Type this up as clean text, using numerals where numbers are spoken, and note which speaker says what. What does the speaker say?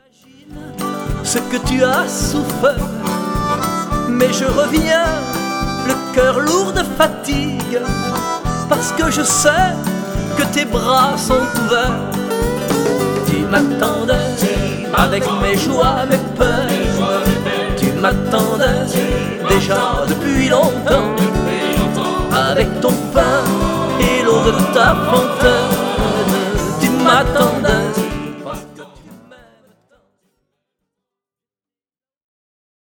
Speaker 1: Ce que tu as souffert, mais je reviens, le cœur lourd de fatigue, parce que je sais que tes bras sont ouverts. Tu m'attendais avec mes joies, mes peines. Tu m'attendais déjà depuis longtemps, avec ton pain et l'eau de ta fontaine.